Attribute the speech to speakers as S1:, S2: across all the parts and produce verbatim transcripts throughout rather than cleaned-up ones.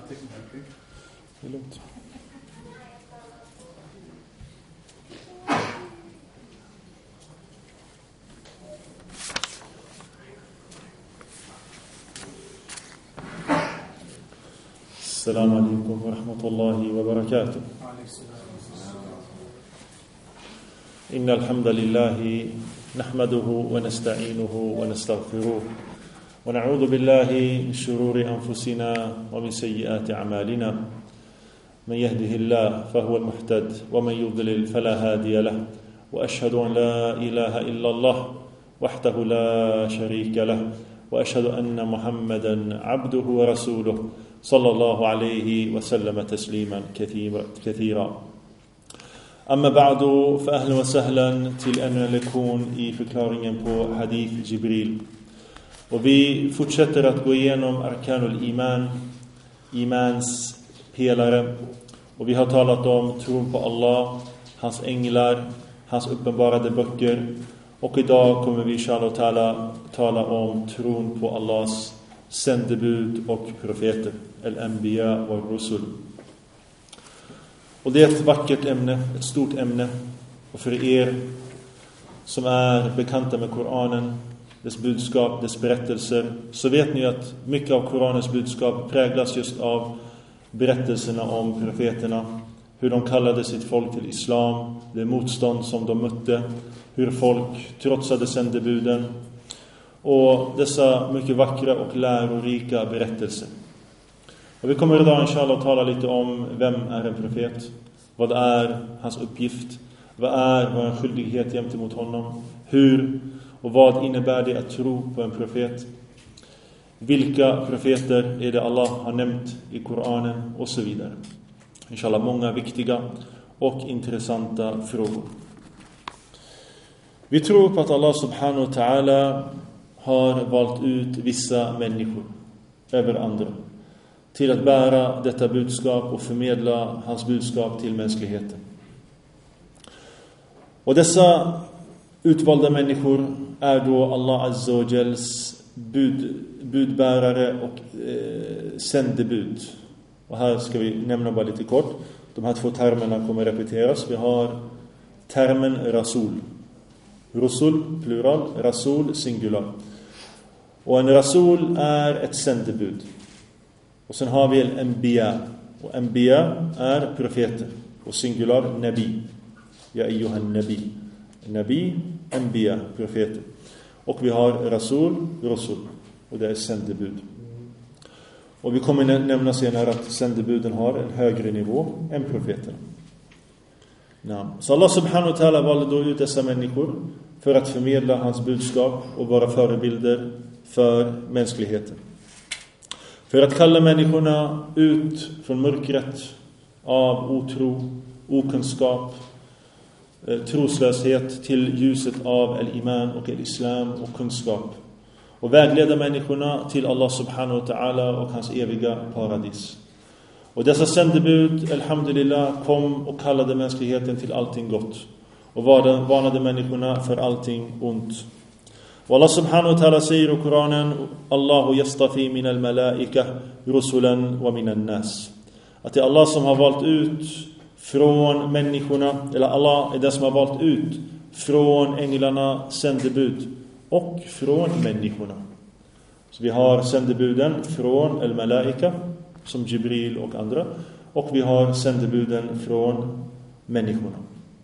S1: Det är lugnt. Assalamu alaikum wa rahmatullahi wa barakatuh. إن الحمد لله نحمده ونستعينه ونستغفره ونعوذ بالله من شرور أنفسنا ومن سيئات أعمالنا من يهده الله فهو المهتد ومن يضلل فلا هادي له وأشهد أن لا إله إلا الله وحده لا شريك له وأشهد أن محمدا عبده ورسوله صلى الله عليه وسلم تسليما كثيرا. أما بعد فأهلا وسهلا till ännu en lektion i förklaringen på Hadith Jibril. Och vi fortsätter att gå igenom Arkanul Iman, Imans pelare. Och vi har talat om tron på Allah, hans änglar, hans uppenbarade böcker. Och idag kommer vi inshallah ta'ala tala om tron på Allahs sändebud och profeter, al-anbiya och rusul. Och det är ett vackert ämne, ett stort ämne. Och för er som är bekanta med Koranen, dess budskap, dess berättelser, så vet ni att mycket av Koranens budskap präglas just av berättelserna om profeterna. Hur de kallade sitt folk till islam, det motstånd som de mötte, hur folk trotsade sändebuden. Och dessa mycket vackra och lärorika berättelser. Och vi kommer idag inshallah tala lite om vem är en profet, vad är hans uppgift, vad är vår skyldighet gentemot honom, hur och vad innebär det att tro på en profet, vilka profeter är det Allah har nämnt i Koranen och så vidare. Inshallah många viktiga och intressanta frågor. Vi tror på att Allah subhanahu wa ta'ala har valt ut vissa människor över andra till att bära detta budskap och förmedla hans budskap till mänskligheten. Och dessa utvalda människor är då Allah Azza wa Jals bud, budbärare och eh, sändebud. Och här ska vi nämna bara lite kort. De här två termerna kommer repeteras. Vi har termen Rasul. Rusul, plural. Rasul, singular. Och en Rasul är ett sändebud. Och sen har vi en Anbiya. Och Anbiya är profeter. Och singular, Nabi. Ja, ayyuhan Nabi. Nabi, Anbiya, profeter. Och vi har Rasul, Rusul. Och det är sändebud. Och vi kommer nämna senare att sändebuden har en högre nivå än profeterna. Ja. Så Allah subhanahu wa ta'ala valde då ut dessa människor för att förmedla hans budskap och vara förebilder för mänskligheten. För att kalla människorna ut från mörkret av otro, okunskap, troslöshet till ljuset av al-iman och al-islam och kunskap. Och vägleda människorna till Allah subhanahu wa ta'ala och hans eviga paradis. Och dessa sändebud, alhamdulillah, kom och kallade mänskligheten till allting gott. Och varnade människorna för allting ont. Och Allah subhanahu wa ta'ala säger i Koranen: Allahu yastafi min al-malaika rusulan wa min an-nas. Att det är Allah som har valt ut från människorna, eller Allah är den som har valt ut från änglarna sändebud och från människorna. Så vi har sändebuden från al-malaika som Jibril och andra, och vi har sändebuden från människorna.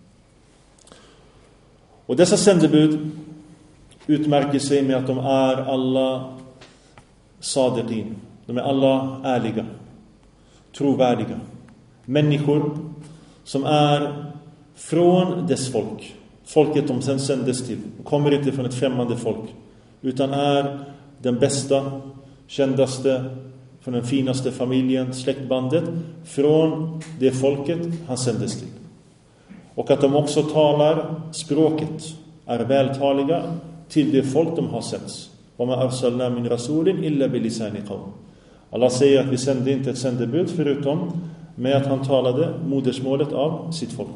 S1: Och dessa sändebud utmärker sig med att de är alla sadiqin. De är alla ärliga, trovärdiga. Människor som är från dess folk. Folket de sen sändes till. De kommer inte från ett främmande folk, utan är den bästa, kändaste, från den finaste familjen, släktbandet, från det folket han sändes till. Och att de också talar språket, är vältaliga till det folk de har sänts. وَمَا أَرْسَلْنَا مِنْ رَسُولٍ إِلَّا بِلِسَانِ قَوْمٍ. Allah säger att vi sände inte ett sändebud förutom med att han talade modersmålet av sitt folk.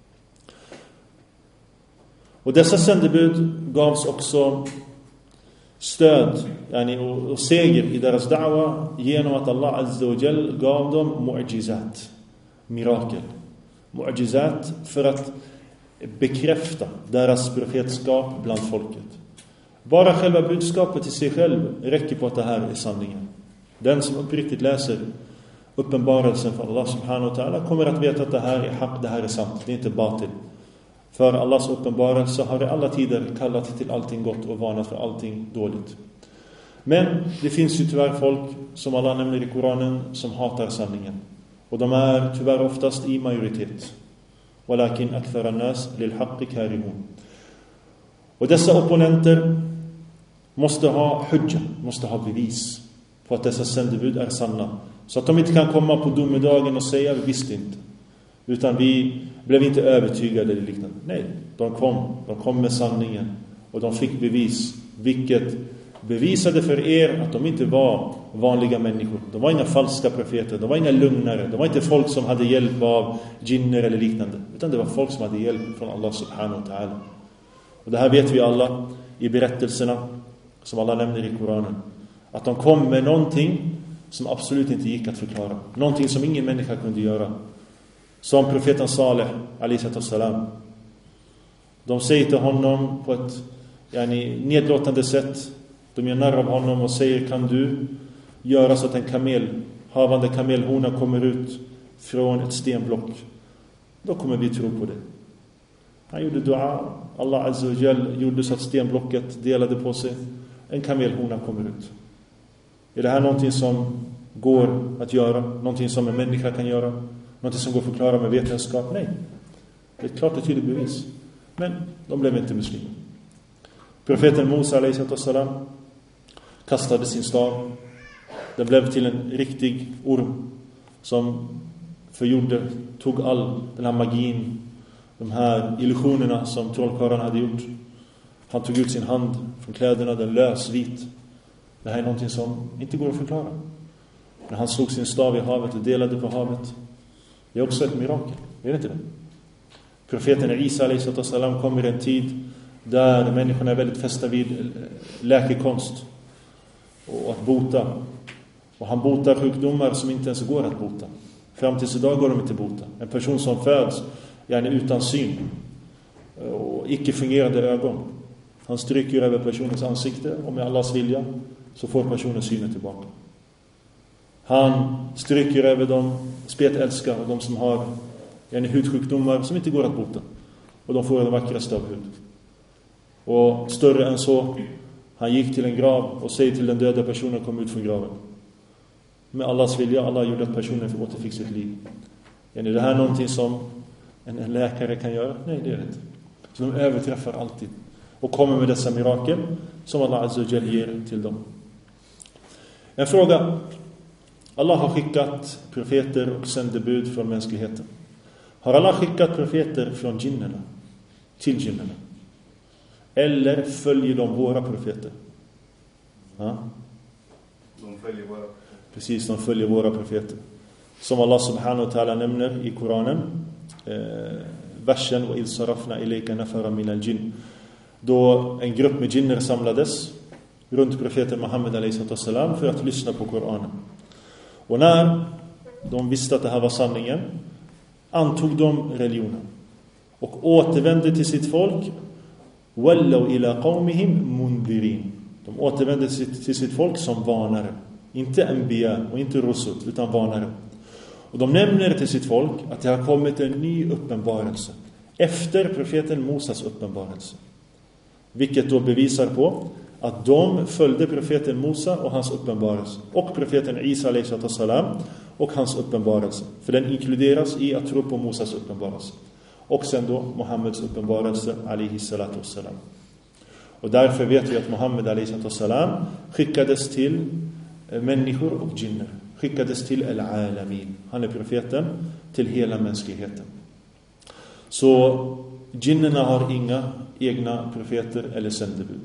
S1: Och dessa sändebud gavs också stöd yani, och, och seger i deras da'wa genom att Allah Azza wa Jal gav dem mu'jizat, mirakel. Mu'jizat för att bekräfta deras profetskap bland folket. Bara själva budskapet i sig själv räcker på att det här är sanningen. Den som uppriktigt läser uppenbarelsen för Allah subhanahu wa ta'ala kommer att veta att det här är haq, det här är sant, det är inte batil. För Allahs uppenbarelse har i alla tider kallat till allting gott och varnat för allting dåligt. Men det finns ju tyvärr folk som Allah nämner i Koranen som hatar sanningen. Och de är tyvärr oftast i majoritet. Walakin akthara nas lil haqqi karihun. Och dessa opponenter måste ha hujja, måste ha bevis på att dessa sändebud är sanna. Så att de inte kan komma på domedagen och säga vi visste inte. Utan vi blev inte övertygade eller liknande. Nej, de kom. De kom med sanningen. Och de fick bevis. Vilket bevisade för er att de inte var vanliga människor. De var inga falska profeter. De var inga lugnare. De var inte folk som hade hjälp av jinner eller liknande. Utan det var folk som hade hjälp från Allah subhanahu wa ta'ala. Och det här vet vi alla i berättelserna som Allah nämner i Koranen. Att de kom med någonting som absolut inte gick att förklara. Någonting som ingen människa kunde göra. Som profeten Saleh alayhi salam. De säger till honom på ett yani, nedlåtande sätt. De gör narr av honom och säger kan du göra så att en kamel, havande kamelhona kommer ut från ett stenblock. Då kommer vi tro på det. Han gjorde dua. Allah Azza wa Jal gjorde så att stenblocket delade på sig. En kamelhona kommer ut. Är det här någonting som går att göra? Någonting som en människa kan göra? Någonting som går att förklara med vetenskap? Nej. Det är ett klart och tydligt bevis. Men de blev inte muslimer. Profeten Musa alayhi salam kastade sin stav. Den blev till en riktig orm som förgjorde, tog all den här magin, de här illusionerna som trollkarlarna hade gjort. Han tog ut sin hand från kläderna, den lösvit. Det här är någonting som inte går att förklara. När han slog sin stav i havet och delade på havet. Det är också ett mirakel. Är det inte det? Profeten Isa alayhi salam kom i en tid där människorna är väldigt fästa vid läkekonst och att bota. Och han botar sjukdomar som inte ens går att bota. Fram tills idag går de inte bota. En person som föds gärna utan syn och icke fungerande ögon. Han stryker över personens ansikte och med Allahs vilja så får personen synen tillbaka. Han stryker över de spetälska och de som har gärna hudsjukdomar som inte går att bota. Och de får den vackraste av hud. Och större än så, han gick till en grav och säger till den döda personen kom ut från graven. Med Allahs vilja, Allah gjorde att personen återfick sitt liv. Är det här någonting som en, en läkare kan göra? Nej, det är det inte. Så de överträffar alltid. Och kommer med dessa mirakel som Allah Azza wa Jal ger till dem. En fråga. Allah har skickat profeter och sändebud från mänskligheten. Har Allah skickat profeter från jinnerna till jinnerna? Eller följer de våra profeter? Ja?
S2: De följer våra.
S1: Precis, de följer våra profeter. Som Allah subhanahu wa ta'ala nämner i Koranen. Eh, versen och idh sarafna ilayka nafara min al-jinn. Då en grupp med jinner samlades runt profeten Muhammed alayhi salam för att lyssna på Koranen. Och när de visste att det här var sanningen antog de religionen och återvände till sitt folk wallaw ila qawmihim mundirin. De återvände till sitt folk som varnare, inte anbiya och inte rusul utan varnare. Och de nämner till sitt folk att det har kommit en ny uppenbarelse efter profeten Mosas uppenbarelse. Vilket då bevisar på att de följde profeten Musa och hans uppenbarelse och profeten Isa alayhi salam och hans uppenbarelse. För den inkluderas i att tro på Mosas uppenbarelse. Och sen då Muhammeds uppenbarelse alayhi salatu wassalam. Och därför vet vi att Muhammed alayhi salatu wassalam skickades till människor och jinner. Skickades till al-alamin. Han är profeten till hela mänskligheten. Så jinnerna har inga egna profeter eller sändebud.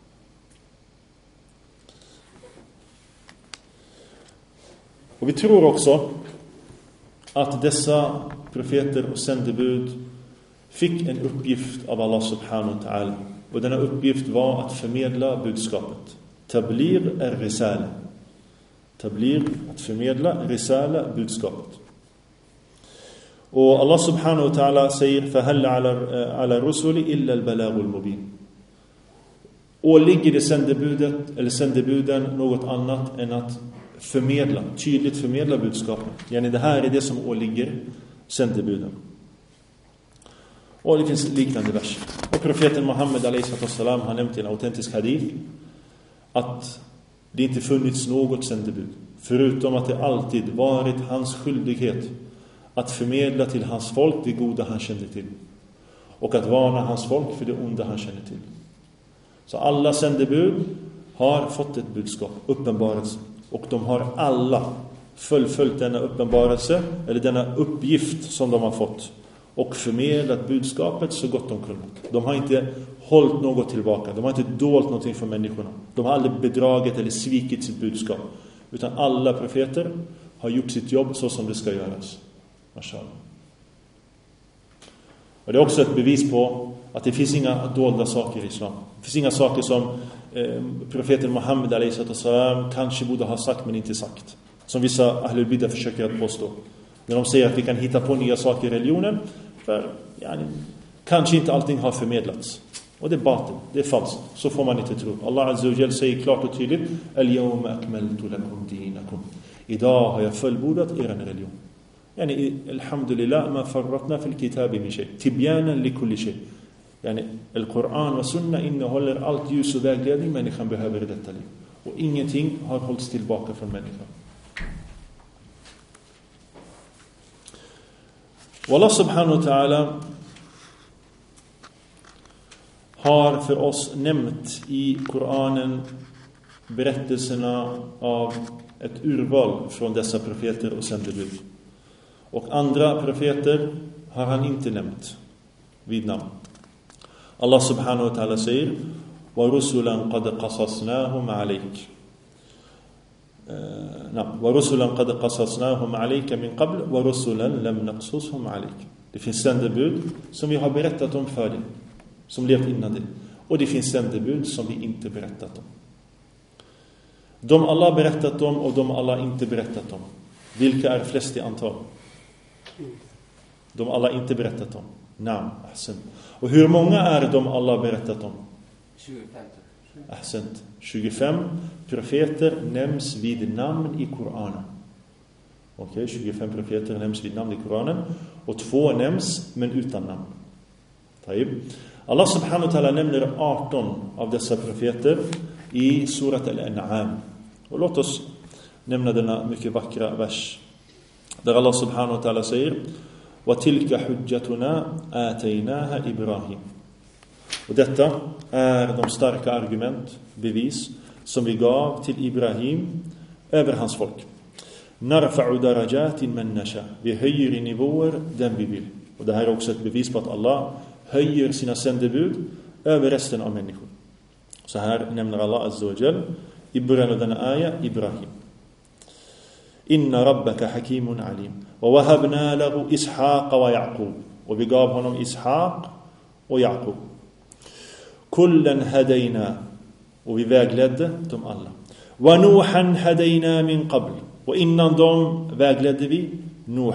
S1: Och vi tror också att dessa profeter och sändebud fick en uppgift av Allah subhanahu wa ta'ala. Och denna uppgift var att förmedla budskapet. Tablir är risala. Tablir, att förmedla, risala, budskapet. Och Allah subhanahu wa ta'ala säger فَهَلَّ عَلَى الرُّسُلِ إِلَّا الْبَلَاغُ الْمُبِينَ. Och ligger det sändebudet eller sändebuden något annat än att förmedla, tydligt förmedla budskapet. Yani det här är det som åligger sändebuden. Och det finns liknande vers. Och profeten Muhammed alayhi salam har nämnt i en autentisk hadith att det inte funnits något sändebud förutom att det alltid varit hans skyldighet att förmedla till hans folk det goda han kände till och att varna hans folk för det onda han kände till. Så alla sändebud har fått ett budskap, uppenbarelse, och de har alla fullföljt denna uppenbarelse eller denna uppgift som de har fått och förmedlat budskapet så gott de kunnat. De har inte hållit något tillbaka, de har inte dolt någonting för människorna. De har aldrig bedragit eller svikit sitt budskap, utan alla profeter har gjort sitt jobb så som det ska göras. Mashallah. Och det är också ett bevis på att det finns inga dolda saker i islam. Det finns inga saker som eh, profeten Muhammed alayhi salam kanske borde ha sagt men inte sagt. Som vissa ahlul bidah försöker att påstå. När de säger att vi kan hitta på nya saker i religionen. För yani, kanske inte allting har förmedlats. Och det är batil, det är falskt. Så får man inte tro. Allah azza wa jalla säger klart och tydligt: Al-yawma akmaltu lakum dinakum. Idag har jag fullbordat er religion. يعني الحمد لله ما فرطنا في الكتاب من شيء تبيانا لكل شيء. يعني القرآن والسنة innehåller allt ljus och vägledning människan behöver i detta liv. Och ingenting har hållits tillbaka från människan. Och Allah subhanahu wa ta'ala har för oss nämnt i Koranen berättelserna av ett urval från dessa profeter och sändebud. Och andra profeter har han inte nämnt vid namn. Allah subhanahu wa ta'ala säger: وَرُسُلًا قَدْ قَصَصْنَاهُمْ عَلَيْكَ وَرُسُلًا قَدْ قَصَصْنَاهُمْ عَلَيْكَ مِنْ قَبْلِ وَرُسُلًا لَمْ نَقْصُصْهُمْ عَلَيْكَ. Det finns sändebud som vi har berättat om för dig, som levt innan det. Och det finns sändebud som vi inte berättat om. De Allah berättat om och de Allah inte berättat om. Vilka är flest i antal? De Allah inte berättat om. Naam, ahsan. Och hur många är de Allah berättat om?
S3: tjugofem.
S1: Ahsan. tjugofem profeter nämns vid namn i Koranen. Okej, okay, tjugofem profeter nämns vid namn i Koranen. Och två nämns men utan namn. Taib. Allah subhanahu wa ta'ala nämner arton av dessa profeter i surat Al-An'am. Och låt oss nämna denna mycket vackra vers. Där Allah subhanahu wa ta'ala säger: وَتِلْكَ حُجَّتُنَا آتَيْنَاهَا إِبْرَاهِيم. Och detta är de starka argument, bevis som vi gav till Ibrahim över hans folk. نَرْفَعُ دَرَجَاتٍ مَنْ نَشَى. Vi höjer i nivåer den vi vill. Och det här är också ett bevis på att Allah höjer sina sändebud över resten av människor. Så här nämner Allah azza wa jal i början av denna ayah Ibrahim. Inna rabbaka hakimun alim. Wa wahabna lahu Ishaq wa Yaqub. Och vi gav honom Ishaq och Yaqub. Kullan hadayna. Och vi vägledde dem alla. Wa Nuhan hadayna min qabl. Och innan dem vägledde vi Nuh.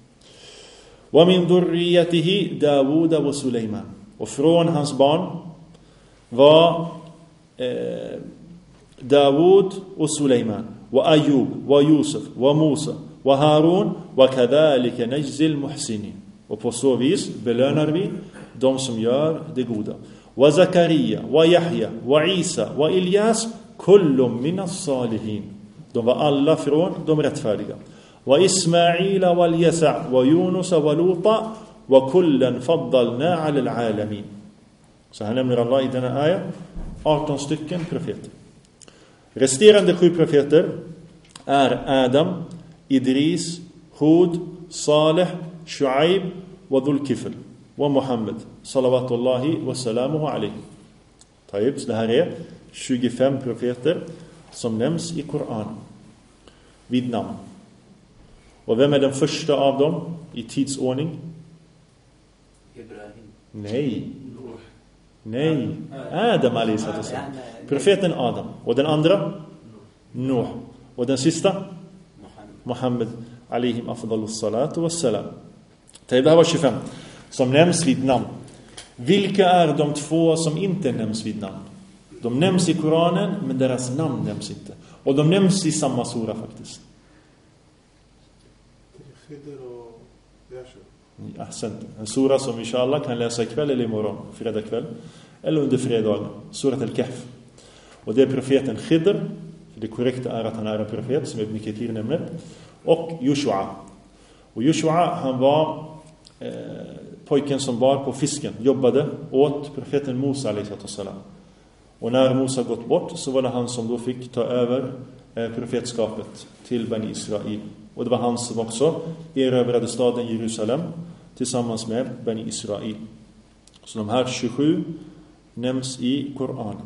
S1: Wa min dhurriyyatihi Dawud wa Sulaiman. Och från hans barn var eh, Dawud och Sulaiman. وأيوب ويوسف وموسى وهارون وكذلك نجزي المحسنين. Och på så vis belönar vi de som gör det goda. وزكريا ويحيى وعيسى وإلياس كل من الصالحين. De var alla från de rättfärdiga. وإسماعيل واليسع ويونس ولوطا وكلا فضلنا على العالمين. Så här nämner Allah i denna ayah arton stycken profeter. Resterande sju profeter är Adam, Idris, Hud, Saleh, Shuaib och Dhul-Kifl och Muhammad salawatullahi wa salamuhu alayhi. Taib, så det här är tjugofem profeter som nämns i Koranen vid namn. Och vem är den första av dem i tidsordning?
S3: Ibrahim.
S1: Nej. Nej, Adam alayhi salam. Profeten Adam. Och den andra? Nuh. Och den sista? Muhammed alayhim afdalus salatu wassalam. Det här var tjugofem som nämns vid namn. Vilka är de två som inte nämns vid namn? De nämns i Koranen, men deras namn nämns inte. Och de nämns i samma sura faktiskt. Ja, en sura som inshallah kan läsa ikväll eller imorgon, fredag kväll, eller under fredagen, surat al-Kahf. Och det är profeten Khidr, för det korrekta är att han är en profet, som Ibn Kathir nämner, och Joshua. Och Joshua, han var eh, pojken som bar på fisken, jobbade åt profeten Musa alayhi salam. Och när Musa gått bort så var det han som då fick ta över eh, profetskapet till Bani Israel. Och det var han som också erövrade staden Jerusalem tillsammans med Bani Israel. Så de här tjugosju nämns i Koranen.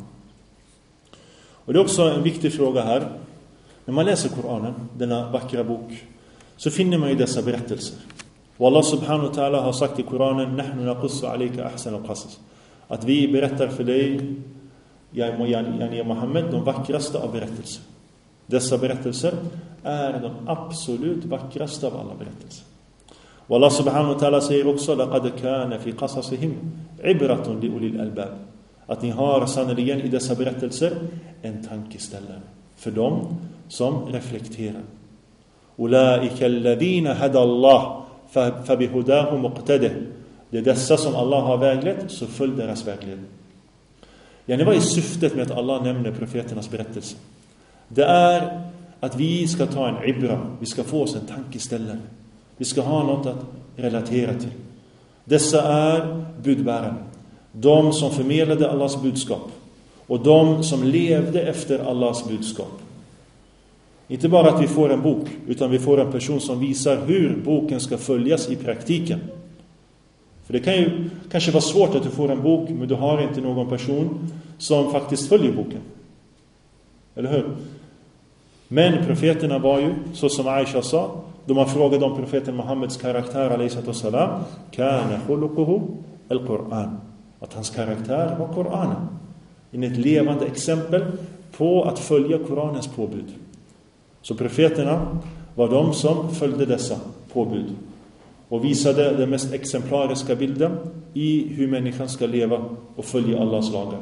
S1: Och det är också en viktig fråga här. När man läser Koranen, denna vackra bok, så finner man ju dessa berättelser. Och Allah subhanahu wa ta'ala har sagt i Koranen: "Nahnu naqussu alayka ahsan al-qasas." Att vi berättar för dig, ja Muhammed, de vackraste av berättelser. Dessa berättelser är de absolut vackraste av alla berättelser. Och Allah subhanahu wa ta'ala säger också: "Laqad kana fi qasasihim ibratun li ulil albab." Att ni har sannoliken i dessa berättelser en tankeställare för dem som reflekterar. Ulaika alladhina hada Allah fa bihudahu muqtadi. Det är dessa som Allah har väglett, så följ deras vägledning. Ja, det var i syftet med att Allah nämner profeternas berättelse. Det är att vi ska ta en ibra, vi ska få oss en tankeställare. Vi ska ha något att relatera till. Dessa är budbärare. De som förmedlade Allahs budskap. Och de som levde efter Allahs budskap. Inte bara att vi får en bok, utan vi får en person som visar hur boken ska följas i praktiken. För det kan ju kanske vara svårt att du får en bok, men du har inte någon person som faktiskt följer boken. Eller hur? Men profeterna var ju, så som Aisha sa, då man frågade om profeten Muhammeds karaktär alayhi salam, kana khuluquhu al-Qur'an. Att hans karaktär var Koranen. In ett levande exempel på att följa Koranens påbud. Så profeterna var de som följde dessa påbud och visade den mest exemplariska bilden i hur människan ska leva och följa Allahs lagar.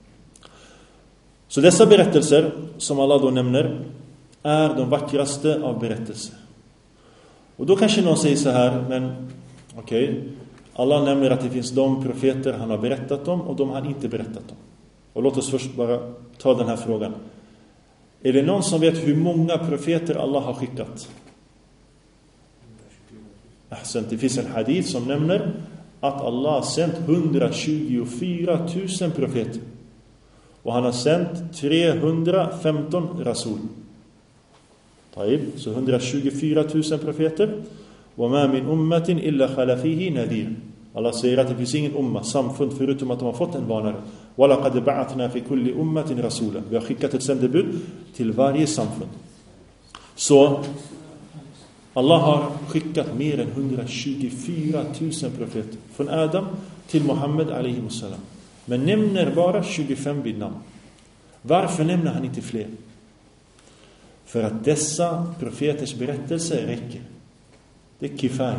S1: Så dessa berättelser som Allah då nämner är de vackraste av berättelser. Och då kanske någon säger så här, men okej, okay, Allah nämner att det finns de profeter han har berättat om och de han inte berättat om. Och låt oss först bara ta den här frågan. Är det någon som vet hur många profeter Allah har skickat? Ahsan, det finns en hadith som nämner att Allah har sänt hundratjugofyra tusen profeter. Och han har sänt trehundrafemton rasul. Taib, så hundratjugofyra tusen profeter. وَمَا مِنْ أُمَّةٍ إِلَّا خَلَفِهِ نَذِيرٌ. Allah säger att det finns ingen umma, samfund, förutom att de har fått en varnare. وَلَقَدْ بَعَثْنَا فِي كُلِّ أُمَّةٍ رَسُولًا. Vi har skickat ett sändebud till varje samfund. Så Allah har skickat mer än hundratjugofyra tusen profeter. Från Adam till Muhammed alayhi salam. Men nämner bara tjugofem vid namn. Varför nämner han inte fler? För att dessa profeters berättelser räcker. Det är kifay.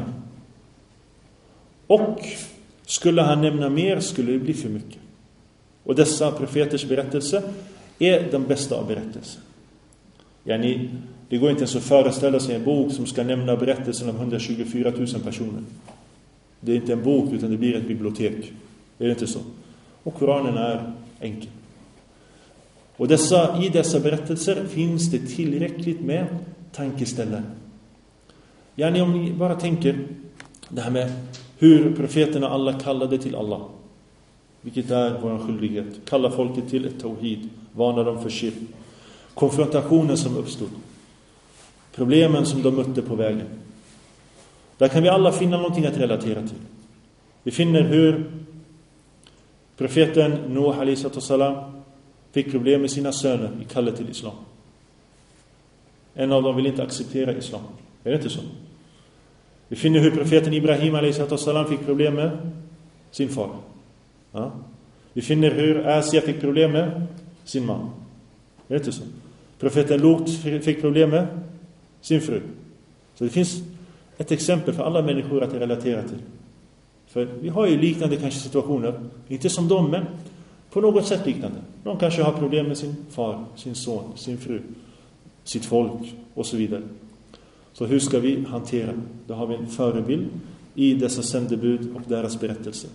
S1: Och skulle han nämna mer skulle det bli för mycket. Och dessa profeters berättelse är den bästa av berättelser. Yani, det går inte ens att föreställa sig en bok som ska nämna berättelsen om hundratjugofyra tusen personer. Det är inte en bok utan det blir ett bibliotek. Är det inte så? Och Koranen är enkel. Och dessa, i dessa berättelser finns det tillräckligt med tankeställare. Yani om ni bara tänker det här med hur profeterna alla kallade till Allah. Vilket är vår skyldighet. Kalla folket till ett tawhid. Varna dem för shirk. Konfrontationen som uppstod. Problemen som de mötte på vägen. Där kan vi alla finna någonting att relatera till. Vi finner hur profeten Nuh alayhi salam fick problem med sina söner i kallet till islam. En av dem vill inte acceptera islam. Är det inte så? Vi finner hur profeten Ibrahim alayhi salam fick problem med sin far. Ja? Vi finner hur Asia fick problem med sin man. Är det inte så? Profeten Lot fick problem med sin fru. Så det finns ett exempel för alla människor att relatera till. För vi har ju liknande kanske situationer, inte som dem, men på något sätt liknande. De kanske har problem med sin far, sin son, sin fru, sitt folk och så vidare. Så hur ska vi hantera? Då har vi en förebild i dessa sändebud och deras berättelser.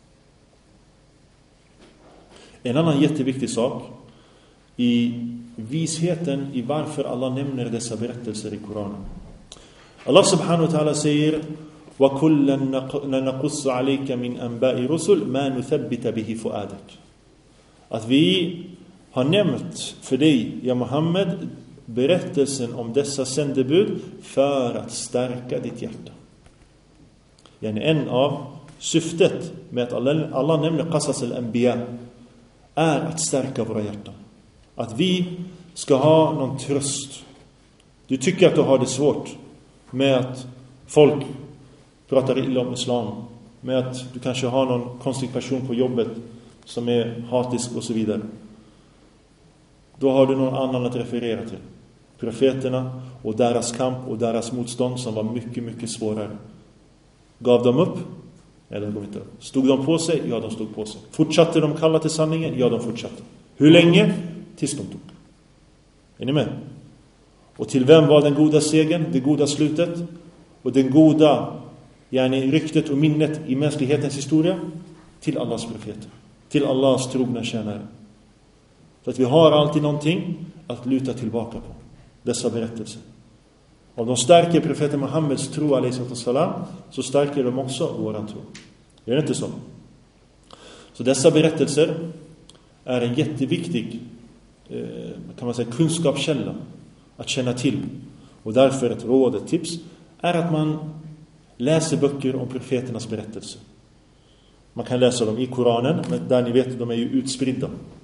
S1: En annan jätteviktig sak i visheten i varför Allah nämner dessa berättelser i Koranen. Allah subhanahu wa ta'ala säger: وَكُلًّا نَقُصُّ عَلَيْكَ مِنْ أَنْبَاءِ رُسُلٍ مَا نُثَبِّتَ بِهِ فُؤَادَكَ. Att vi har nämnt för dig, ja Muhammed, berättelsen om dessa sändebud för att stärka ditt hjärta. Yani en av syftet med att Allah, Allah nämner Qasas al-Anbiya är att stärka våra hjärtan. Att vi ska ha någon tröst. Du tycker att du har det svårt med att folk pratar illa om islam, med att du kanske har någon konstig person på jobbet som är hatisk och så vidare. Då har du någon annan att referera till. Profeterna och deras kamp och deras motstånd som var mycket, mycket svårare. Gav de upp? Nej, de gav inte upp. Stod de på sig? Ja, de stod på sig. Fortsatte de kalla till sanningen? Ja, de fortsatte. Hur länge? Tills de tog. Är ni med? Och till vem var den goda segern? Det goda slutet? Och den goda yani, ryktet och minnet i mänsklighetens historia? Till Allahs profeter. Till Allahs trogna tjänare. Så att vi har alltid någonting att luta tillbaka på. Dessa berättelser. Om de stärker profeten Muhammeds tro alaihissalam, så stärker de också våran tro. Är det inte så? Så dessa berättelser är en jätteviktig eh, kan man säga, kunskapskälla att känna till. Och därför ett råd, ett tips är att man läser böcker om profeternas berättelser. Man kan läsa dem i Koranen, men där ni vet, de är ju utspridda.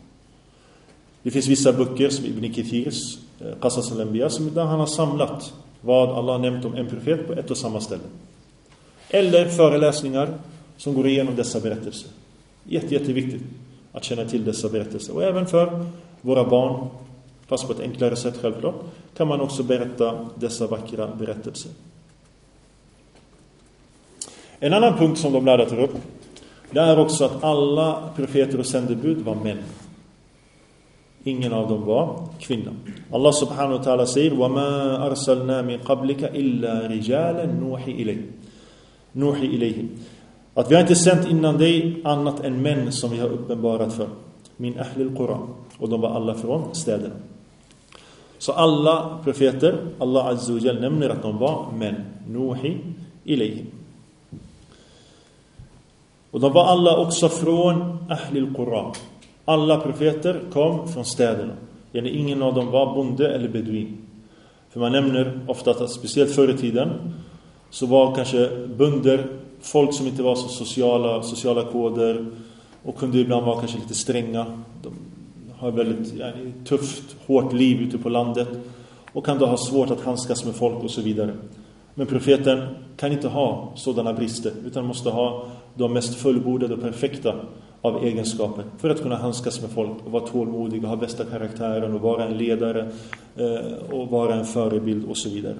S1: Det finns vissa böcker som Ibn Kathirs Qasas al-Anbiya, som där han har samlat vad Allah nämnt om en profet på ett och samma ställe. Eller föreläsningar som går igenom dessa berättelser. Jätte, jätteviktigt att känna till dessa berättelser. Och även för våra barn, fast på ett enklare sätt självklart, kan man också berätta dessa vackra berättelser. En annan punkt som de lärde tar upp, det är också att alla profeter och sändebud var män. Ingen av dem var kvinna. Allah subhanahu wa ta'ala säger: وَمَا أَرْسَلْنَا مِنْ قَبْلِكَ إِلَّا رِجَالًا نُوحِي إِلَيْهِ نُوحِي إِلَيْهِ. Att vi har inte sänt innan dig annat än män som vi har uppenbarat för. Min ahli al-Quran. Och de var alla från städerna. Så alla profeter, Allah azza wa jal nämner att de var män. Nuhi ilayhi. Och de var alla också från ahli al-Quran. Alla profeter kom från städerna. Yani ingen av dem var bonde eller beduin. För man nämner ofta att speciellt förr i tiden så var kanske bönder folk som inte var så sociala, sociala koder och kunde ibland vara kanske lite stränga. De har väldigt yani, tufft, hårt liv ute på landet och kan då ha svårt att handskas med folk och så vidare. Men profeten kan inte ha sådana brister utan måste ha de mest fullbordade och perfekta av egenskaper för att kunna handskas med folk och vara tålmodig och ha bästa karaktären och vara en ledare eh, och vara en förebild och så vidare.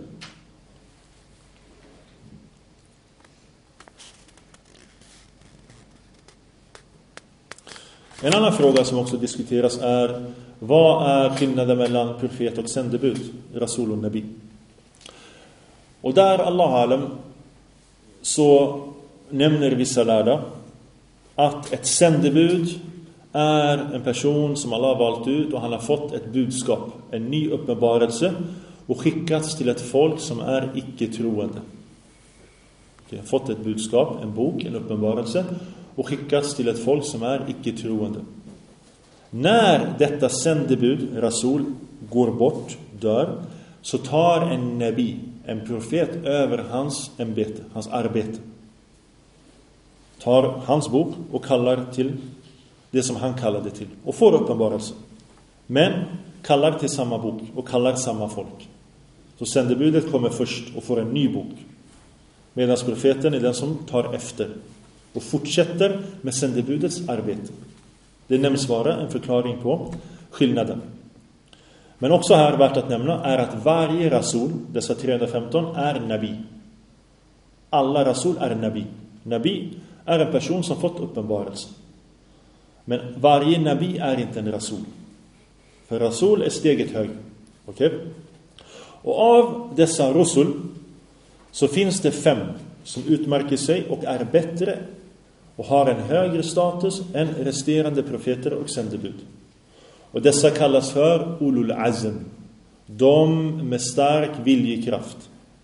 S1: En annan fråga som också diskuteras är: vad är skillnaden mellan profet och sändebud, Rasul och Nabi? Och där, Allah alam, så nämner vissa lärda att ett sändebud är en person som Allah har valt ut och han har fått ett budskap, en ny uppenbarelse och skickats till ett folk som är icke-troende. De har fått ett budskap, en bok, en uppenbarelse och skickats till ett folk som är icke-troende. När detta sändebud, Rasul, går bort, dör, så tar en nabi, en profet, över hans ämbete, hans arbete. Tar hans bok och kallar till det som han kallade till och får uppenbarelse. Men kallar till samma bok och kallar samma folk. Så sändebudet kommer först och får en ny bok. Medan profeten är den som tar efter och fortsätter med sändebudets arbete. Det nämns vara en förklaring på skillnaden. Men också här värt att nämna är att varje rasul, dessa trehundrafemton, är nabi. Alla rasul är nabi. Nabi är en person som fått uppenbarelse. Men varje nabi är inte en rasul. För rasul är steget högre. Okej? Okay? Och av dessa rasul så finns det fem som utmärker sig och är bättre och har en högre status än resterande profeter och sändebud. Och dessa kallas för ulul azm. De med stark viljekraft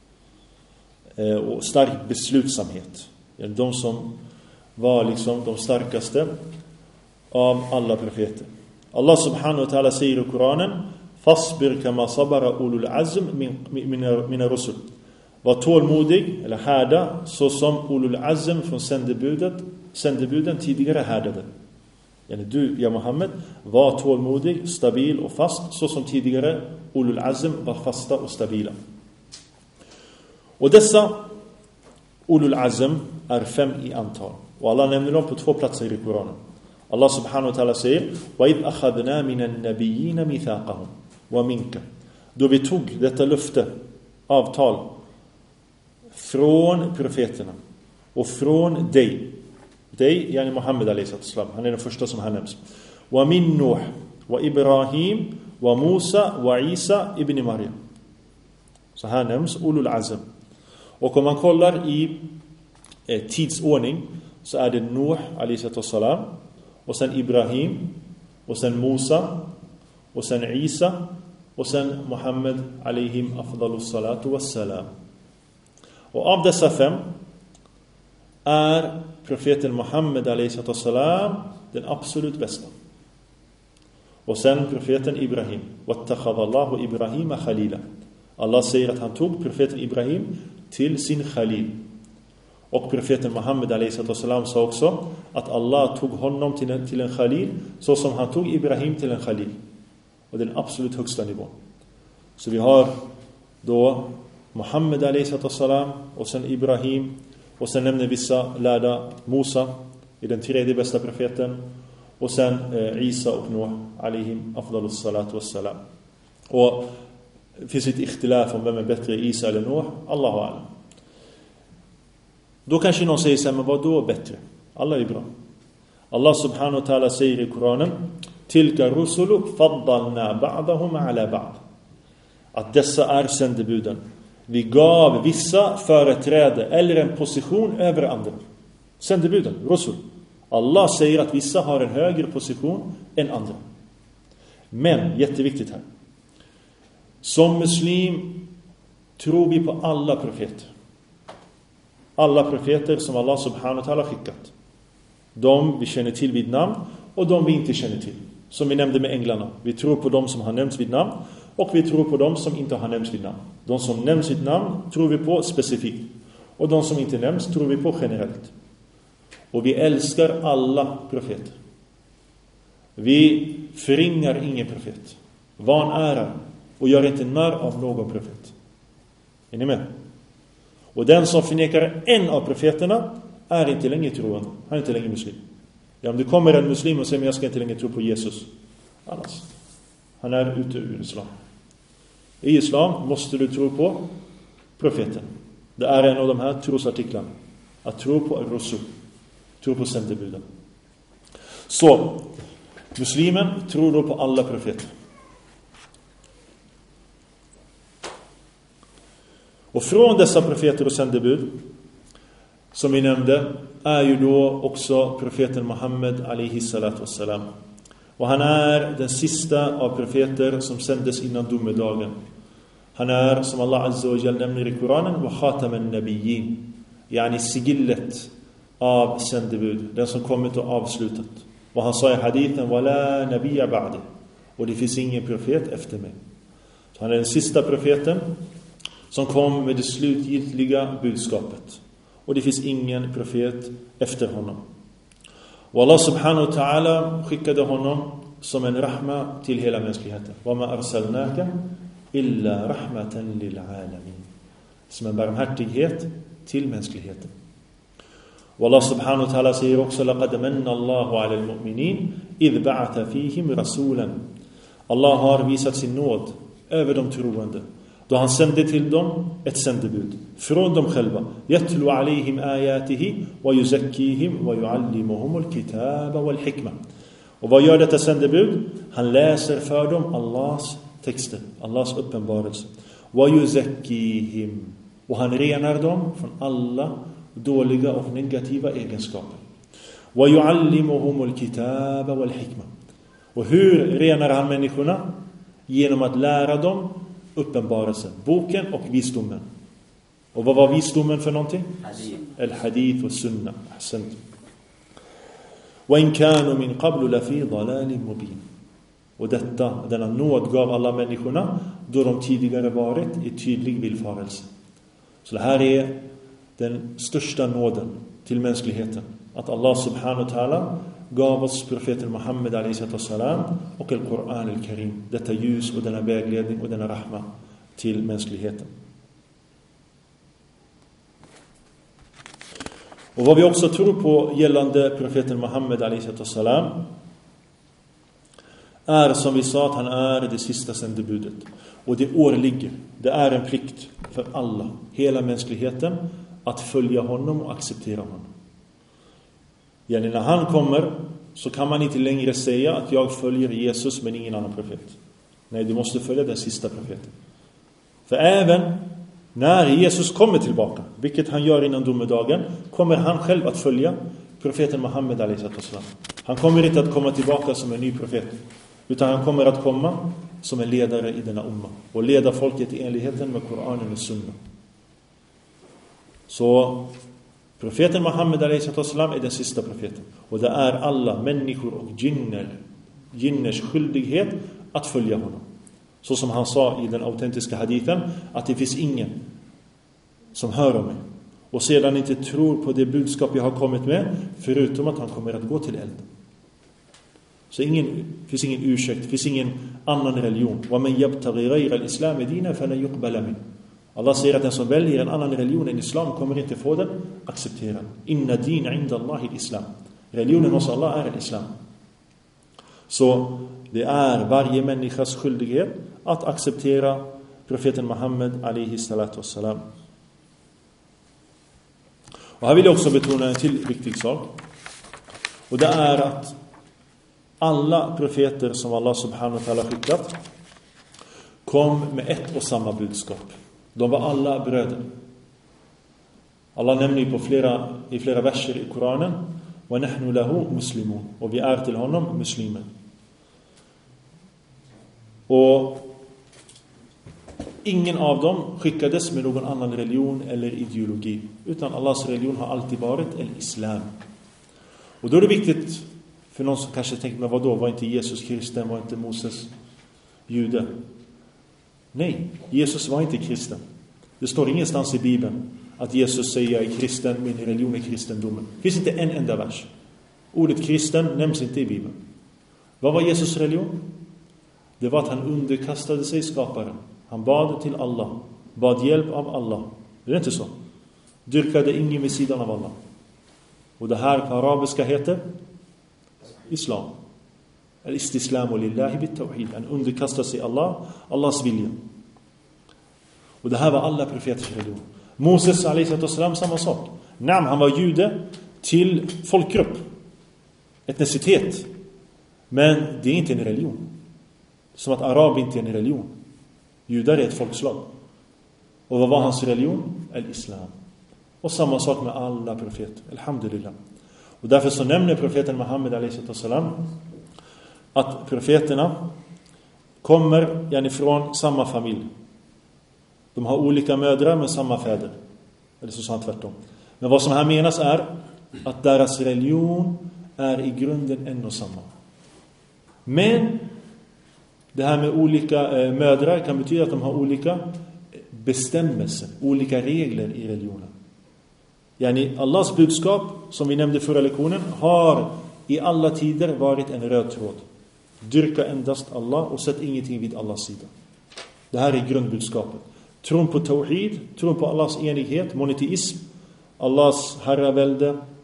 S1: och stark beslutsamhet. De som var liksom de starkaste av alla profeter. Allah subhanahu wa ta'ala säger i Koranen: Fasbir kama sabara ulul azm min mina rusul. Var tålmodig eller härda så som ulul azm från sändebudet, sändebuden tidigare härdade. Yani du, ja Muhammed, var tålmodig, stabil och fast så som tidigare ulul azm var fasta och stabila. Och dessa ulul azm är fem i antal. Och Allah nämner dem på två platser i Koranen. Allah subhanahu wa ta'ala säger: وَإِذْ أَخَذْنَا مِنَ النَّبِيِّينَ مِثَاقَهُمْ وَمِنْكَ. Då vi tog detta löfte, avtal, från profeterna och från dig. Dig, yani Muhammed alayhi salam. Han är den första som här nämns. وَمِنْ نُوحٍ وَإِبْرَاهِيمٍ وَمُوسَى وَعِيسَى ibn Maryam. Så här nämns ulul azm. Och om man kollar i eh, tidsordning så är det Nuh alayhi salam, och sen Ibrahim, och sen Musa, och sen Isa, och sen Muhammed alayhim afdalus salatu wassalam. Och av dessa fem är profeten Muhammed alayhi salam den absolut bästa. Och sen profeten Ibrahim. Wattakhadallahu Ibrahima khalila. Allah säger att han tog profeten Ibrahim till sin khalil. Och profeten Muhammed alayhi salam sa också att Allah tog honom till en, till en khalil så som han tog Ibrahim till en khalil. Och den absolut högsta nivån. Så vi har då Muhammed alayhi salam och sen Ibrahim, och sen nämner vissa lärda Musa i den tredje bästa profeten, och sen eh, Isa och Nuh alayhim afdalus salatu wassalam. Och det finns ett ikhtilaf om vem är bättre, Isa eller Nuh. Allahu a'lam. Då kanske någon säger så här: men vad då bättre? Allah är bra. Allah subhanahu wa ta'ala säger i Koranen: Tilka rusulu faddalna ba'dahum ala ba'd. Att dessa är sändebuden. Vi gav vissa företräde eller en position över andra. Sändebuden, rusul. Allah säger att vissa har en högre position än andra. Men, jätteviktigt här. Som muslim tror vi på alla profeter. Alla profeter som Allah subhanahu wa ta'ala skickat. De vi känner till vid namn och de vi inte känner till. Som vi nämnde med änglarna. Vi tror på de som har nämnts vid namn och vi tror på de som inte har nämnts vid namn. De som nämns vid namn tror vi på specifikt. Och de som inte nämns tror vi på generellt. Och vi älskar alla profeter. Vi förringar ingen profet. Vanärar och gör inte narr av någon profet. Är ni med? Och den som förnekar en av profeterna är inte längre troende. Han är inte längre muslim. Ja, om det kommer en muslim och säger: men jag ska inte längre tro på Jesus. Annars. Han är ute ur islam. I islam måste du tro på profeten. Det är en av de här trosartiklarna. Att tro på Rasul. Tro på sändebuden. Så, muslimen tror då på alla profeter. Och från dessa profeter och sändebud, som vi nämnde, är ju då också profeten Muhammed alayhi salatu wassalam. Och han är den sista av profeter som sändes innan domedagen. Han är, som Allah azza wa jalla nämner i Koranen, wa khataman nabiyyin, yani sigillet av sändebud, den som kommit och avslutat. Och han sa i hadithen: wala nabiyya ba'di, och det finns ingen profet efter mig. Så han är den sista profeten som kom med det slutgiltiga budskapet. Och det finns ingen profet efter honom. Och Allah subhanahu wa ta'ala skickade honom som en rahma till hela mänskligheten. Wa ma arsalnaka illa rahmatan lil alamin. Som en barmhärtighet till mänskligheten. Och Allah subhanahu wa ta'ala säger också laqad manna Allahu 'ala al-mu'minin idh ba'atha fihim rasulan. Allah har visat sin nåd över de troende då han sände till dem ett sändebud från dem själva. Yatlu 'alayhim ayatihi wa yuzakkihim wa yu'allimuhum al-kitaba wal-hikma. Och vad gör detta sändebud? Han läser för dem Allahs texter, Allahs uppenbarelse. Wa yuzakkihim, och han renar dem från alla dåliga och negativa egenskaper. Wa yu'allimuhum al-kitaba wal-hikma. Och hur renar han människorna? Genom att lära dem uppenbarelsen, boken och visdomen. Och vad var visdomen för någonting? Al-hadith och sunna. Ahsant. Wa in kanu min qablu la fi dhalalin mubin. Och detta, denna nåd gav alla människorna då de tidigare varit i tydlig villfarelse. Så det här är den största nåden till mänskligheten. Att Allah subhanahu wa ta'ala gav oss profeten Muhammed alayhi salam och al-Quran al-Karim. Detta ljus och denna vägledning och denna rahma till mänskligheten. Och vad vi också tror på gällande profeten Muhammed alayhi salam är, som vi sa, att han är det sista sändebudet. Och det åligger, det är en plikt för alla, hela mänskligheten, att följa honom och acceptera honom. Yani när han kommer så kan man inte längre säga att jag följer Jesus men ingen annan profet. Nej, du måste följa den sista profeten. För även när Jesus kommer tillbaka, vilket han gör innan domedagen, kommer han själv att följa profeten Muhammed alayhi salam. Han kommer inte att komma tillbaka som en ny profet, utan han kommer att komma som en ledare i denna umma och leda folket i enligheten med Koranen och Sunna. Så profeten Muhammed alayhi salam är den sista profeten. Och det är alla människor och jinner, jinners skyldighet att följa honom. Så som han sa i den autentiska hadithen, att det finns ingen som hör om mig och sedan inte tror på det budskap jag har kommit med, förutom att han kommer att gå till eld. Så ingen, finns ingen ursäkt, finns ingen annan religion. وَمَنْ يَبْتَغِي غَيْرَ الْإِسْلَامِ دِينًا فَلَنْ يُقْبَلَ مِنْهُ. Allah säger att den som väljer en annan religion än islam kommer inte få den accepterad. Inna din inda Allahi islam. Religionen hos Allah är islam. Så det är varje människas skyldighet att acceptera profeten Muhammed alayhi salatu wassalam. Och här vill jag också betona en till viktig sak. Och det är att alla profeter som Allah subhanahu wa ta'ala skickat kom med ett och samma budskap. De var alla bröder. Allah nämner ju på flera, i flera verser i Koranen wa nahnu lahu muslimun, och vi är till honom muslimer. Och ingen av dem skickades med någon annan religion eller ideologi, utan Allahs religion har alltid varit en islam. Och då är det viktigt för någon som kanske tänker, men vad då? Var inte Jesus kristen? Var inte Moses jude? Nej, Jesus var inte kristen. Det står ingenstans i Bibeln att Jesus säger jag är kristen, min religion är kristendomen. Det finns inte en enda vers. Ordet kristen nämns inte i Bibeln. Vad var Jesus religion? Det var att han underkastade sig skaparen. Han bad till Allah, bad hjälp av Allah. Det är inte så. Dyrkade ingen vid sidan av Allah. Och det här på arabiska heter islam. Al-istislamu lillahi bit-tawhid. Han underkastar sig Allah, Allahs vilja. Och det här var alla profeters religion. Moses alayhi salam samma sak. Nam, han var jude till folkgrupp, etnicitet. Men det är inte en religion. Som att arab inte är en religion. Judar är ett folkslag. Och vad var hans religion? Al-islam. Och samma sak med alla profeter. Alhamdulillah. Och därför så nämner profeten Muhammed alayhi salam att profeterna kommer yani från samma familj. De har olika mödrar men samma fäder. Eller så sa han tvärtom. Men vad som här menas är att deras religion är i grunden en och samma. Men det här med olika eh, mödrar kan betyda att de har olika bestämmelser, olika regler i religionen. Yani Allahs budskap, som vi nämnde förra lektionen, har i alla tider varit en röd tråd. Dyrka endast Allah och sätt ingenting vid Allahs sida. Det här är grundbudskapet. Tron på tawhid, tron på Allahs enighet, monoteism, Allahs herravälde,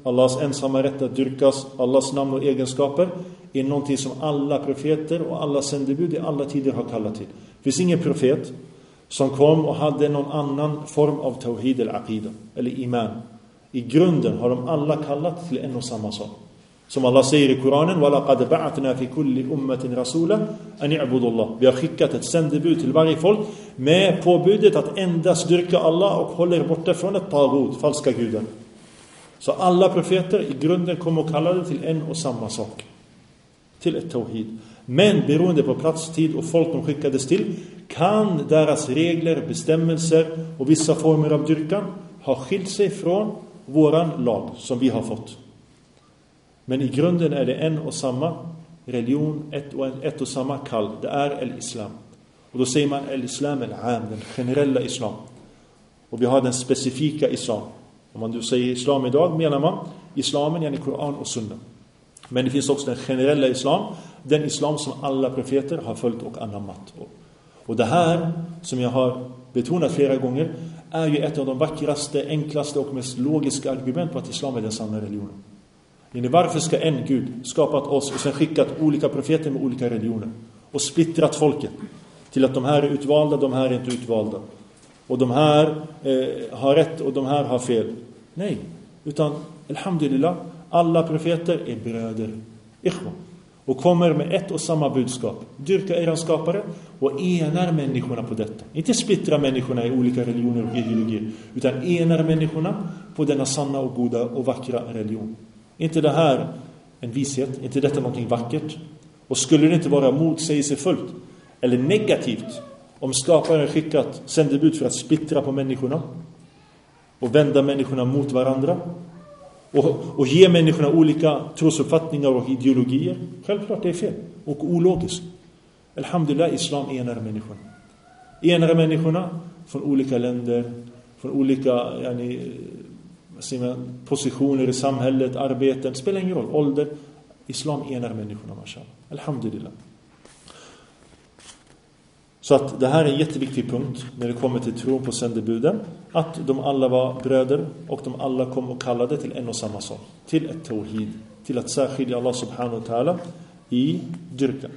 S1: Allahs ensamma rätt att dyrkas, Allahs namn och egenskaper, är någonting som alla profeter och alla sändebud i alla tider har kallat till. Det finns ingen profet som kom och hade någon annan form av tawhid eller aqida eller iman. I grunden har de alla kallat till en och samma sak. Som Allah säger i Koranen: وَلَقَدْ بَعَثْنَا فِي كُلِّ أُمَّةٍ رَسُولًا أَنِ اعْبُدُوا اللَّهَ. Vi har skickat ett sändebud till varje folk med påbudet att endast dyrka Allah och håller borta från ett tagut, falska gudar. Så alla profeter i grunden kommer att kalla det till en och samma sak. Till ett tawhid. Men beroende på plats, tid och folk de skickades till, kan deras regler, bestämmelser och vissa former av dyrkan ha skilt sig från våran lag som vi har fått. Men i grunden är det en och samma religion, ett och, en, ett och samma kall. Det är el-islam. Och då säger man el-islam el-am, den generella islam. Och vi har den specifika islam. Om man då säger islam idag menar man islamen, yani Koran och sunna. Men det finns också den generella islam, den islam som alla profeter har följt och anammat. Och det här, som jag har betonat flera gånger, är ju ett av de vackraste, enklaste och mest logiska argument på att islam är den sanna religionen. Varför ska en Gud skapat oss och sen skickat olika profeter med olika religioner och splittrat folket till att de här är utvalda, de här är inte utvalda, och de här eh, har rätt och de här har fel? Nej, utan alhamdulillah, alla profeter är bröder, ikhwa, och kommer med ett och samma budskap. Dyrka er skapare och enar människorna på detta. Inte splittra människorna i olika religioner och ideologier, utan enar människorna på denna sanna och goda och vackra religion. Inte det här en vishet, inte detta någonting vackert? Och skulle det inte vara motsägelsefullt eller negativt om skaparen skickat sändebud för att splittra på människorna och vända människorna mot varandra och, och ge människorna olika trosuppfattningar och ideologier? Självklart det är fel och ologiskt. Alhamdulillah, islam enar människorna. Enar människorna från olika länder, från olika yani, sina positioner i samhället, arbeten, spelar ingen roll, ålder. Islam enar människorna, mashallah. Alhamdulillah. Så att det här är en jätteviktig punkt när det kommer till tron på sändebuden, att de alla var bröder och de alla kom och kallade till en och samma sak, till ett tawhid, till att särskilja Allah subhanahu wa ta'ala i dyrkan.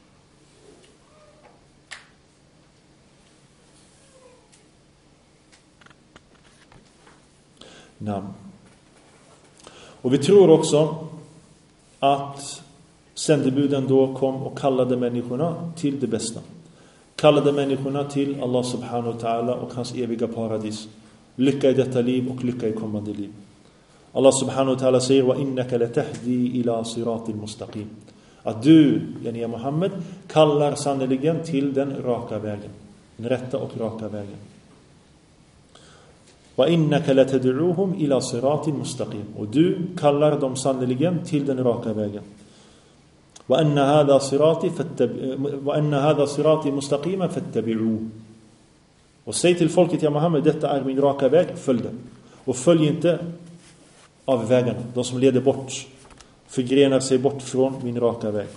S1: Namn. Och vi tror också att sändebuden då kom och kallade människorna till det bästa. Kallade människorna till Allah subhanahu wa ta'ala och hans eviga paradis. Lycka i detta liv och lycka i kommande liv. Allah subhanahu wa ta'ala säger: wa innaka latahdi ila siratil mustaqim. Att du, yani Muhammad, kallar sannoliken till den raka vägen. Den rätta och raka vägen. Wa innaka latad'uuhum ila siratin mustaqim. Och du kallar dem sannoliken till den raka vägen. Wa anna hadha sirati fattabi'u wa anna hadha sirati mustaqiman fattabi'u. Och säg till folket: ja Muhammad, detta är min raka väg, följ den. Och följ inte av vägarna, de som leder bort, förgrenar sig bort från min raka väg.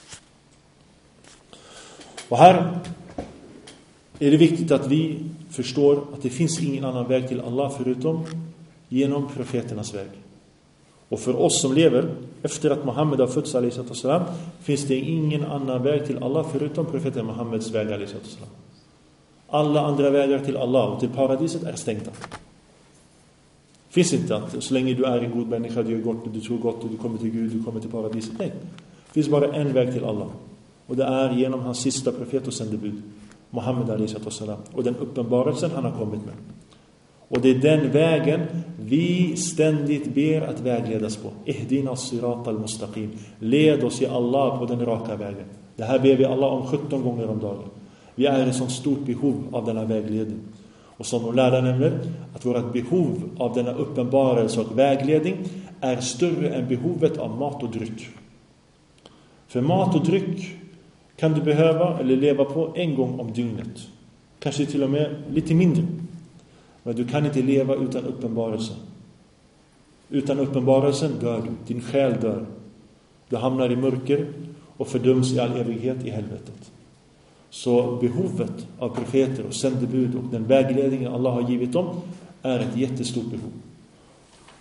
S1: Och här är det viktigt att vi förstår att det finns ingen annan väg till Allah förutom genom profeternas väg. Och för oss som lever efter att Muhammed har fötts alaihissalam, finns det ingen annan väg till Allah förutom profeten Muhammeds väg alaihissalam. Alla andra vägar till Allah och till paradiset är stängda. Finns inte att så länge du är en god människa, du gör gott, du tror gott, du kommer till Gud, du kommer till paradiset. Nej, det finns bara en väg till Allah. Och det är genom hans sista profet och sändebud, Muhammed alaihissalam, och den uppenbarelsen han har kommit med. Och det är den vägen vi ständigt ber att vägledas på. Ihdina siratal mustaqim. Led oss i Allah på den raka vägen. Det här ber vi Allah om sjutton gånger om dagen. Vi är i sånt stort behov av denna vägledning. Och som de lärare nämner, att vårt behov av denna uppenbarelse och vägledning är större än behovet av mat och dryck. För mat och dryck kan du behöva eller leva på en gång om dygnet. Kanske till och med lite mindre. Men du kan inte leva utan uppenbarelse. Utan uppenbarelsen dör du. Din själ dör. Du hamnar i mörker och fördöms i all evighet i helvetet. Så behovet av profeter och sändebud och den vägledningen Allah har givit dem är ett jättestort behov.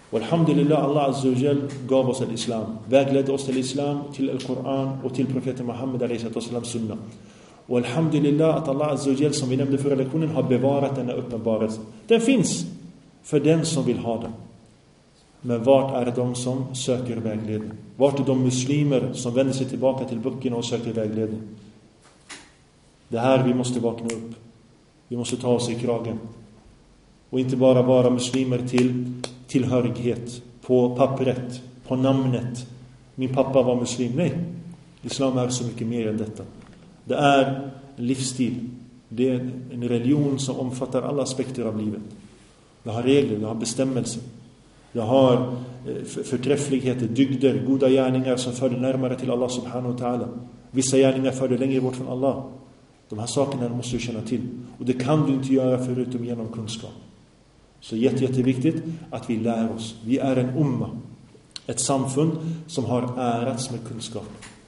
S1: Och alhamdulillah, Allah Azza wa Jal gav oss al-Islam, vägledde oss till Islam, till al-Quran och till profeten Muhammed alayhi sallam sunna. Och alhamdulillah att Allah Azza wa Jal, som vi nämnde förra lektionen, har bevarat denna uppenbarelse. Den finns för den som vill ha den. Men vart är de som söker vägledning? Vart är de muslimer som vänder sig tillbaka till böckerna och söker vägledning? Det här vi måste vakna upp. Vi måste ta oss i kragen. Och inte bara vara muslimer till tillhörighet, på pappret, på namnet. Min pappa var muslim. Nej, islam är så mycket mer än detta. Det är en livsstil. Det är en religion som omfattar alla aspekter av livet. Det har regler, det har bestämmelser. Det har förträffligheter, dygder, goda gärningar som för dig närmare till Allah subhanahu wa ta'ala. Vissa gärningar för dig längre bort från Allah. De här sakerna måste du känna till. Och det kan du inte göra förutom genom kunskap. Så jätte, jätteviktigt att vi lär oss. Vi är en umma. Ett samfund som har ärats med kunskap.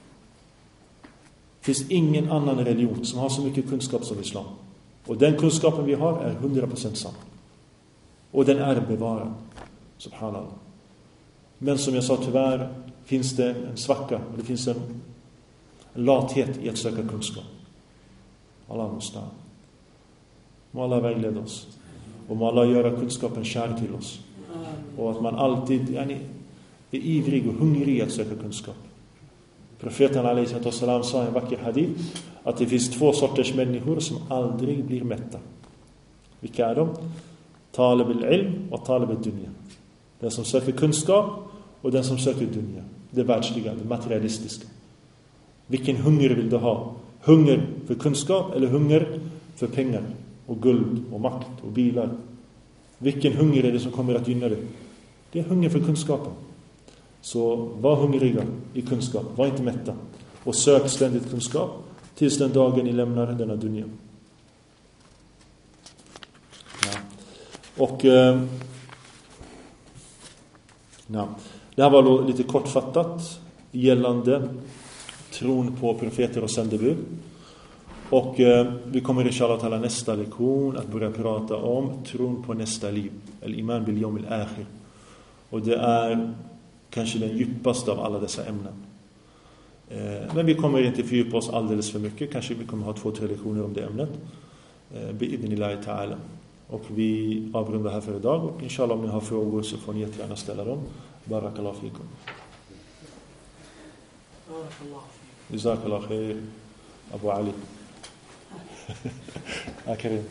S1: Det finns ingen annan religion som har så mycket kunskap som islam. Och den kunskapen vi har är hundra procent sann. Och den är bevarad. Subhanallah. Men som jag sa, tyvärr finns det en svacka. Och det finns en, en lathet i att söka kunskap. Allah måste. Må Allah vägleda oss. Och må Allah göra kunskapen kär till oss. Och att man alltid yani, är ivrig och hungrig att söka kunskap. Profeten alayhi salam sa i en vacker hadith att det finns två sorters människor som aldrig blir mätta. Vilka är de? Talib al-ilm och talib al-dunya. Den som söker kunskap och den som söker dunya. Det världsliga, det materialistiska. Vilken hunger vill du ha? Hunger för kunskap eller hunger för pengar och guld och makt och bilar? Vilken hunger är det som kommer att gynna dig? Det är hunger för kunskapen. Så var hungriga i kunskap, var inte mätta. Och sök ständigt kunskap tills den dagen ni lämnar denna dunya. Ja. Och eh, ja. Det här var lite kortfattat gällande tron på profeter och sändebud. Och eh, vi kommer inshallah ta'ala nästa lektion att börja prata om tron på nästa liv. Al-iman bil yawm al-akhir. Och det är kanske den djupaste av alla dessa ämnen. Eh, men vi kommer inte fördjupa oss alldeles för mycket. Kanske vi kommer ha två, tre lektioner om det ämnet. Eh, Bi'idnillahi ta'ala. Och vi avrundar här för idag. Och inshallah om ni har frågor så får ni jättegärna ställa dem. Barakallahu fikum. Jazakallah khair. Abu Ali. Ja, Karim.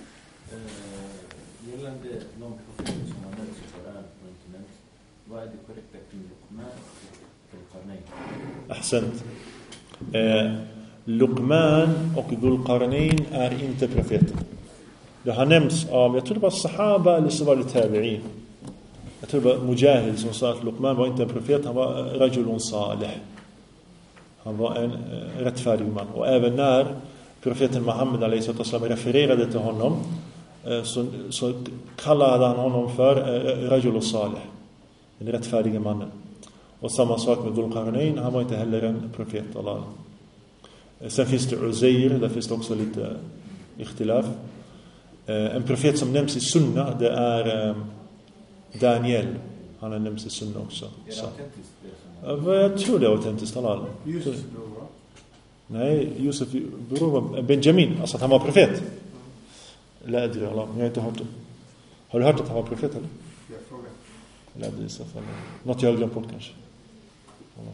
S3: Gällande de profeter som har nämnts i Koran och inte nämnts, vad är det korrekta kring Luqman och Dhul-Qarnayn?
S1: Ahsant. Eh, Luqman och Dhul-Qarnayn är inte profeter. Det har nämnts av, jag tror det var sahaba eller så var det tabi'in. Jag tror det var Mujahid som sa att Luqman var inte en profet, han var rajulun salih. Han var en eh, rättfärdig man. Och även när profeten Muhammed alayhi sallam refererade till honom eh, så, så kallade han honom för eh, rajulun salih. Den rättfärdiga mannen. Och samma sak med Dhul-Qarnayn, han var inte heller en profet. Allah. Sen finns det Uzair, där finns det också lite ikhtilaf. En profet som nämns i sunna, det är Daniel. Han har nämnts i sunna också. Så. Jag tror det är autentiskt. Allah.
S2: Yusuf bror, va?
S1: Nej, Yusuf bror var Benjamin. Alltså att han var profet. Lädri, Allah. Jag har inte hört det. Har du hört att han var profet eller?
S2: Jag frågar.
S1: Lädri i så fall. Något jag har glömt bort kanske. Allah.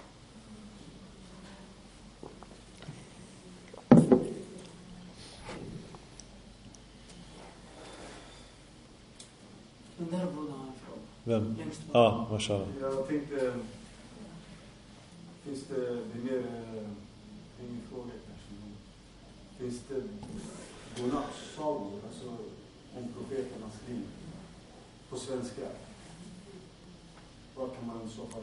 S4: Den där borde han fråga.
S1: Vem? Ja, ah, mashallah.
S2: Jag tänkte, finns det, det är mer eh, ingen fråga kanske, men finns det godnattsagor, alltså om profeternas liv på svenska? Vad kan man i så fall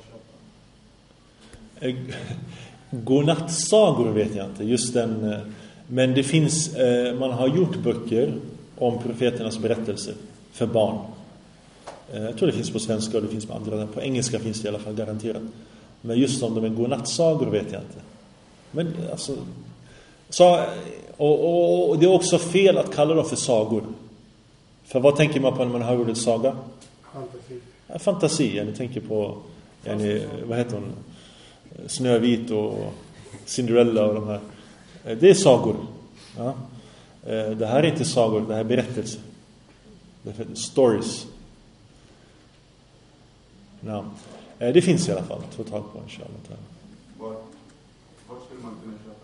S2: köpa?
S1: Godnattsagor vet jag inte, just den, men det finns, man har gjort böcker om profeternas berättelser för barn. Jag tror det finns på svenska och det finns på andra. På engelska finns det i alla fall garanterat. Men just om de är godnattsagor vet jag inte. Men alltså så, och, och, och det är också fel att kalla dem för sagor. För vad tänker man på när man hör ordet saga? Fantasi, jag tänker på yani, vad heter hon? Snövit och Cinderella och de här. Det är sagor. Ja. Det här är inte sagor, det här är berättelser. Det är stories. Ja. Det finns i alla fall, två tag på inshallah.
S2: Var, var skulle man kunna köpa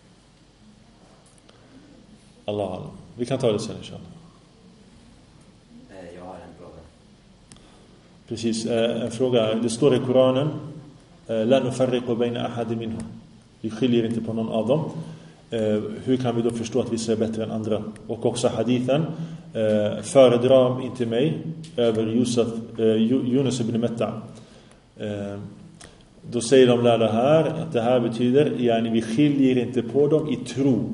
S2: det?
S1: Allah Allah. Vi kan ta det sen inshallah.
S3: Jag har en fråga.
S1: Precis, en fråga. Det står i Koranen La nufarriqu bayna ahadin minhum. Vi skiljer inte på någon av dem. Hur kan vi då förstå att vissa är bättre än andra? Och också hadithen föredra inte mig över Yusuf, Yunus ibn Metta. Då säger de lärda här att det här betyder yani, vi skiljer inte på dem i tro.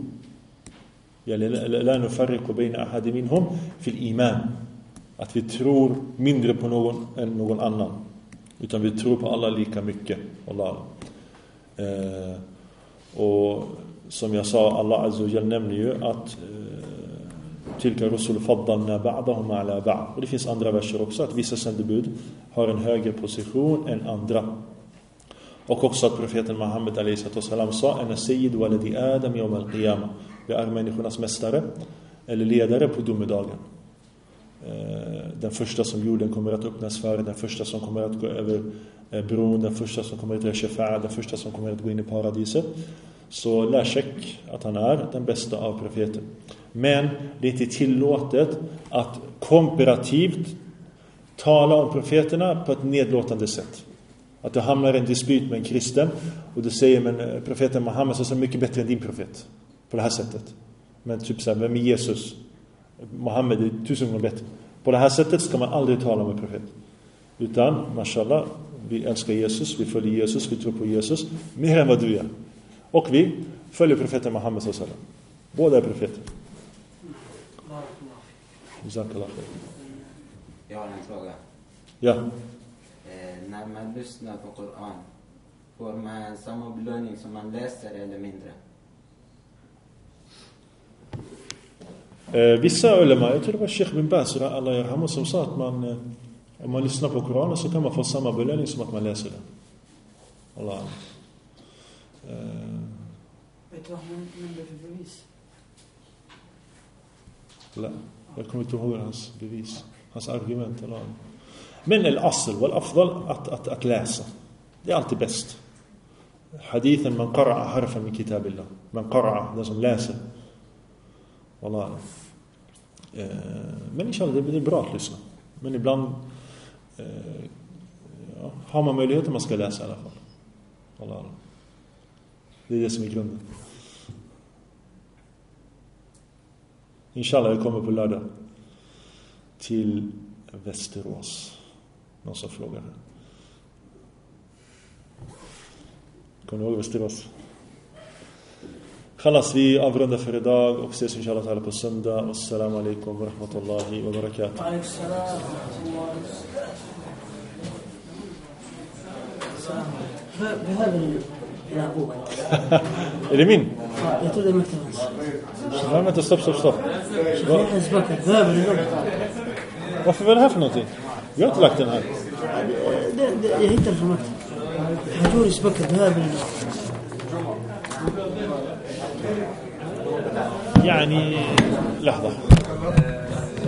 S1: La nufarriqu bayna ahadin minhum fil iman. Att vi tror mindre på någon än någon annan. Utan vi tror på alla lika mycket. Allah. Eh, och som jag sa, Allah Azza wa Jalla nämner ju att tilka rusul faddalna ba'dahum ala ba'd. Och det finns andra verser också att vissa sändebud har en högre position än andra. Och också att profeten Muhammed alayhi sallam sa en sayyid waladi Adam yawm al-qiyamah. Vi är människornas mästare eller ledare på domedagen. Den första som jorden kommer att öppnas för, den första som kommer att gå över bron, den första som kommer att göra shafa'a, den första som kommer att gå in i paradiset. Så lär check att han är den bästa av profeten. Men det är inte tillåtet att komparativt tala om profeterna på ett nedlåtande sätt. Att du hamnar i en dispyt med en kristen och du säger men profeten Muhammed så är mycket bättre än din profet på det här sättet. Men typ så här, vem är Jesus? Muhammed är tusen gånger bättre. På det här sättet ska man aldrig tala med profet. Utan, mashallah, vi älskar Jesus, vi följer Jesus, vi tror på Jesus mer än vad du gör. Och vi följer profeten Muhammed sallallahu alaihi wasallam. Båda är profeter.
S3: Jag har en fråga.
S1: Ja.
S3: Eh, när man lyssnar på Koran, får man samma belöning som man läser eller mindre?
S1: Eh, vissa ulema, jag tror det var Sheikh bin Baz Allah yarhamu, som sa att man eh, om man lyssnar på Koranen så kan man få samma belöning som att man läser den. Allah. Eh.
S4: Vet du vad han nämnde för bevis?
S1: La, jag kommer inte ihåg hans bevis, hans argument. Allah. Men al-asl wal-afdal att, att, att läsa. Det är alltid bäst. Hadithen man qara'a harfan min kitabillah. Man qara'a, den som läser. Allah. Eh, men inshallah, det är bra att lyssna. Men ibland eh, ja, har man möjlighet att man ska läsa i alla fall. Allah. Det är det som är grunden. Inshallah, jag kommer på lördag till Västerås. Någon som frågar. Kommer ni ihåg Västerås? Khalas, vi avrundar för idag och ses inshallah ta'ala på söndag. Assalamu alaikum wa rahmatullahi wa barakatuh.
S4: Behöver den här boken?
S1: Är det min?
S4: Ja, jag tror det är mycket hans.
S1: Nej, vänta, stopp, stopp, stopp. Va?
S4: Behöver du den?
S1: Varför var det här för någonting? Jag har inte lagt den här.
S4: Det, det, jag hittade från makten. Hajuris böcker behöver den.
S1: يعني لحظة